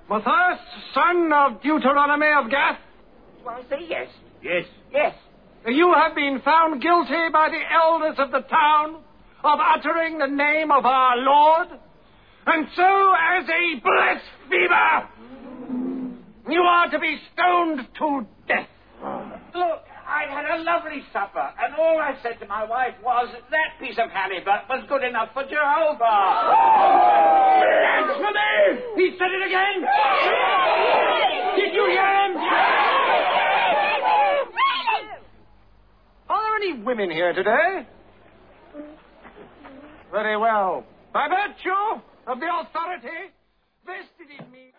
Matthias, son of Deuteronomy of Gath? Do I say yes? Yes. Yes. You have been found guilty by the elders of the town of uttering the name of our Lord, and so as a blasphemer, you are to be stoned to death. Look, I'd had a lovely supper, and all I said to my wife was that piece of halibut was good enough for Jehovah. Blasphemy! He said it again! Did you hear him? Are there any women here today? Very well. By virtue of the authority vested in me...